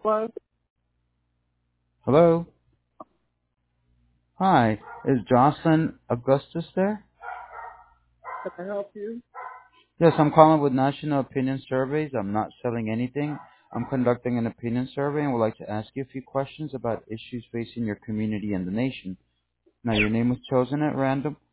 Hello, Hello? Hi, is Jocelyn Augustus there? can I help you? Yes, I'm calling with National Opinion Surveys. I'm not selling anything. I'm conducting an opinion survey and would like to ask you a few questions about issues facing your community and the nation. Now, your name was chosen at random.